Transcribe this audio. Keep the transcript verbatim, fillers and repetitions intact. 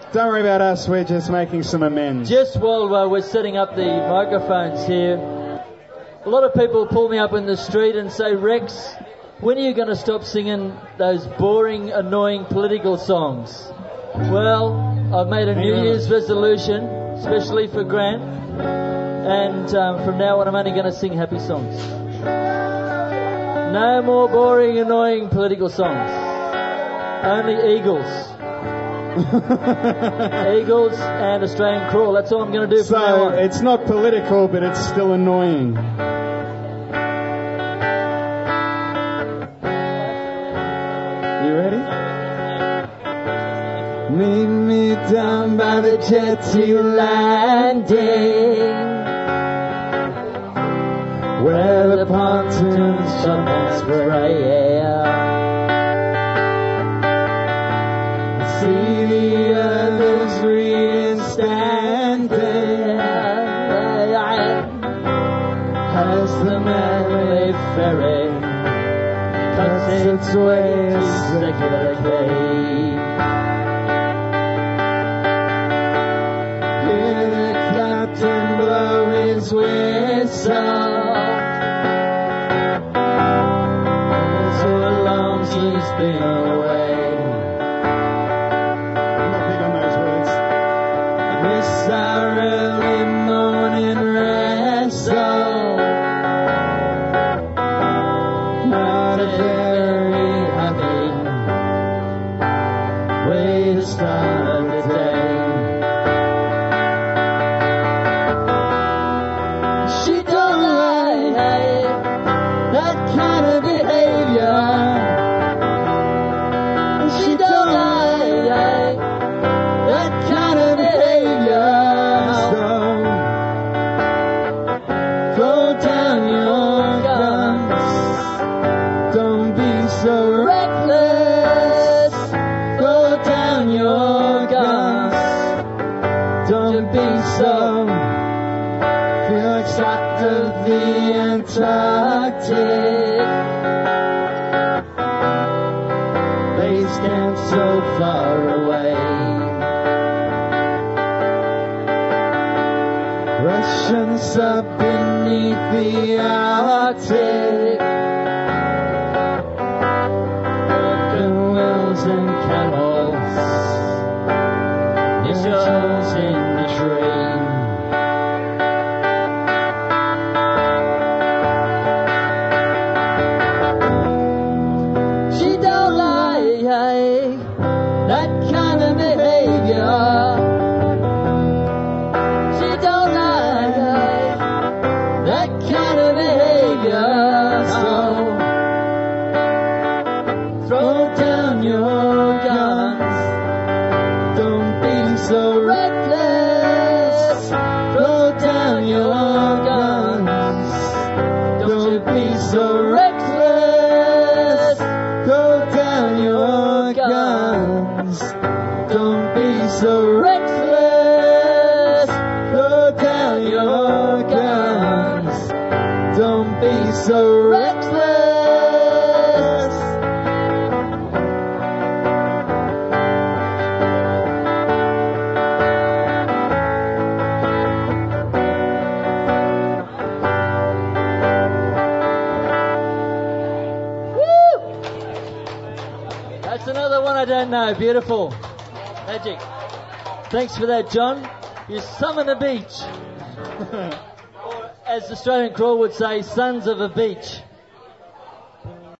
Don't worry about us, we're just making some amends. Just while uh, we're setting up the microphones here, a lot of people pull me up in the street and say, Rex, when are you going to stop singing those boring, annoying political songs? Well, I've made a New Year's resolution, especially for Grant, and um, from now on I'm only going to sing happy songs. No more boring, annoying political songs. Only Eagles. Eagles and Australian Crawl. That's all I'm going to do from so, now on. It's not political, but it's still annoying. You ready? Meet me down by the jetty landing, where the pontoons shovel spray. See the others reading stand there as the Malay ferry cuts its way cyclically. Hear the captain blow his whistle, so long he's been away. Our early morning wrestle, not a very happy way to start the day. She don't like that kind of behavior. She don't like that kind of behavior. Antarctic base camp so far away. Russian sub beneath the Arctic, broken wheels and camels, initials in the tree. So reckless. Woo! That's another one I don't know. Beautiful. Magic. Thanks for that, John. You summon the beach. As Australian Crawl would say, sons of a beach.